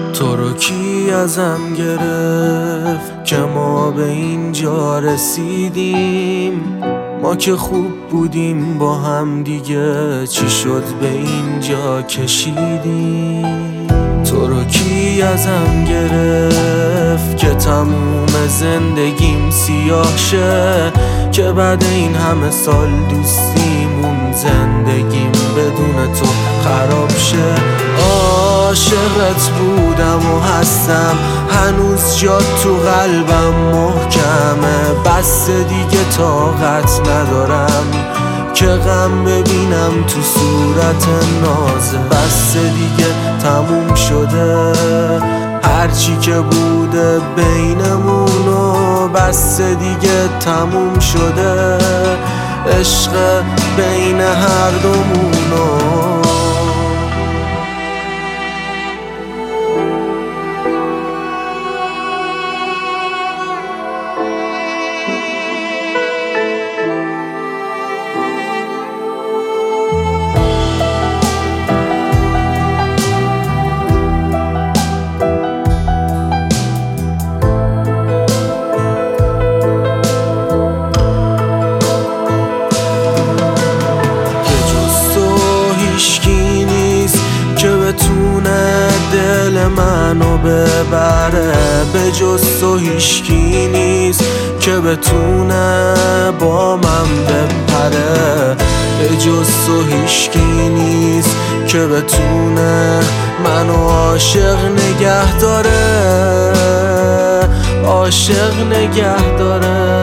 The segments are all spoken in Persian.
تو رو کی ازم گرفت که ما به اینجا رسیدیم؟ ما که خوب بودیم با هم دیگه، چی شد به اینجا کشیدیم؟ تو رو کی ازم گرفت که تموم زندگیم سیاه شه، که بعد این همه سال دوستیمون زندگیم بدون تو خراب شه. عاشقت بودم و هستم، هنوز جات تو قلبم محکمه. بس دیگه طاقت ندارم که غم ببینم تو صورت نازه. بس دیگه تموم شده هرچی که بوده بینمونو، بس دیگه تموم شده عشق بین هر دومونو. دل منو ببره، به جز تو هیشکی نیست که بتونه با من بپره. به جز تو هیشکی نیست که بتونه منو عاشق نگه داره، عاشق نگه داره.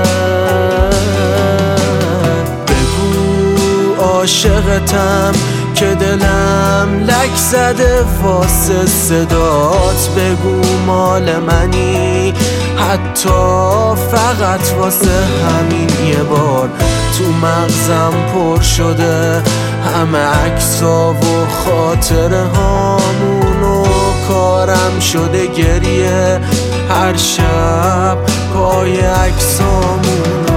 بگو عاشقتم که دلم لک زده واسه صدات. بگو مال منی حتی فقط واسه همین یه بار. تو مغزم پر شده همه عکس‌ها و خاطره هامون و کارم شده گریه هر شب پای عکسامون.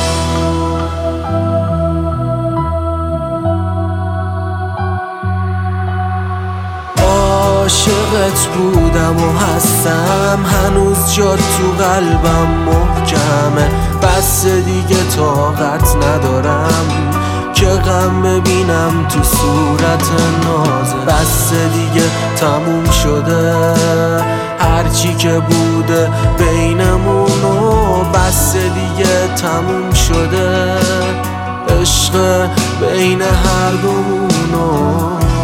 عاشقت بودم و هستم، هنوز جات تو قلبم محکمه. بس دیگه طاقت ندارم که غم ببینم تو صورت نازه. بس دیگه تموم شده هرچی که بوده بینمونو، بس دیگه تموم شده عشق بین هر دومونو.